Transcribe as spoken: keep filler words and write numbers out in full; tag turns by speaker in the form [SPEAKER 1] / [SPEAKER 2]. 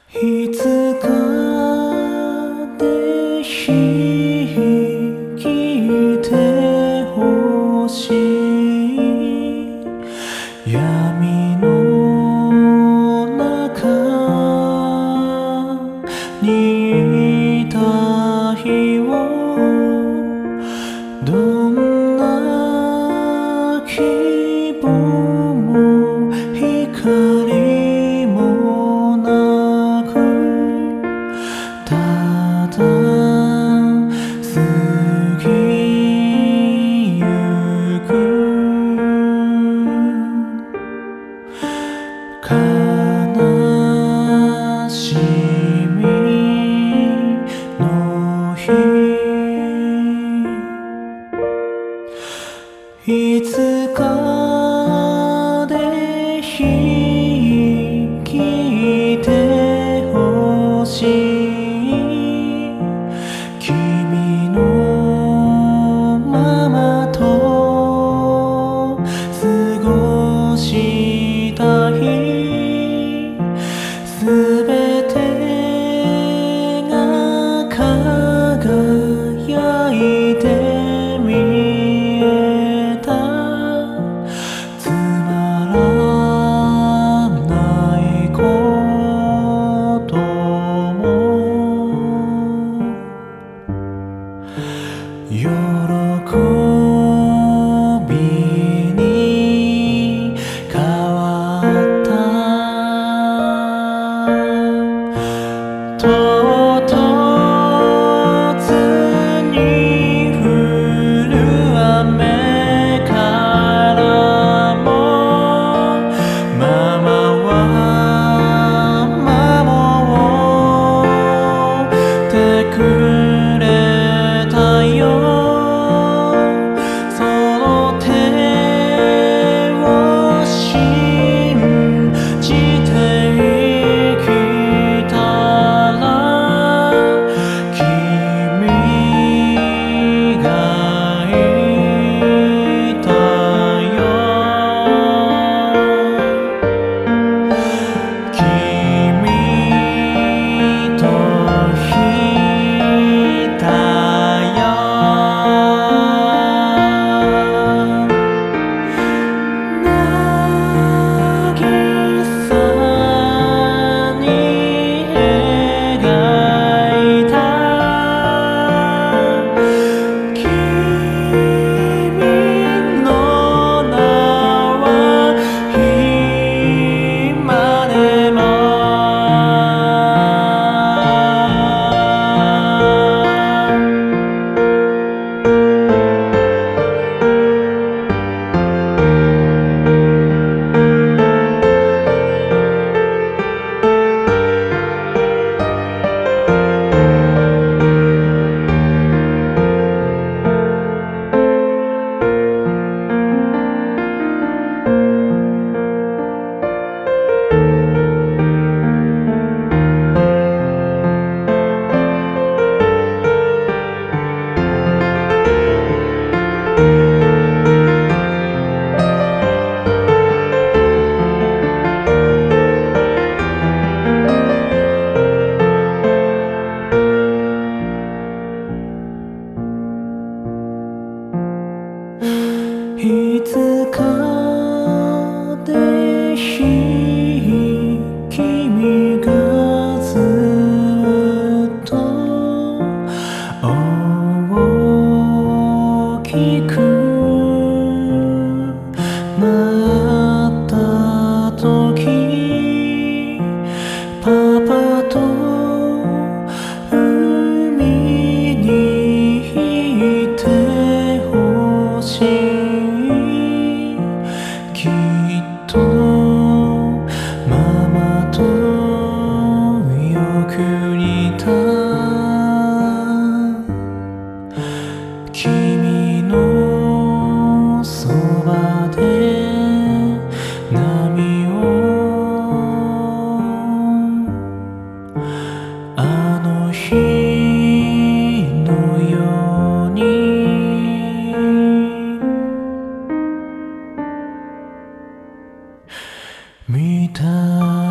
[SPEAKER 1] いつかで引きてほしい闇の中にいた日をどんな希望も光もなくただ過ぎゆく悲しみの日いつかで引きてほしい君のままと過ごした日すべてが輝いて見えたつまらないことも喜びに変わった唐突に降る雨からもママは守ってくれたよその手を信じて生きたら君がいたよ君といたいつかで君がずっと大きくなった時パパと海にいてほしいきっとママとよく似た君のそばで波をあの日のように見た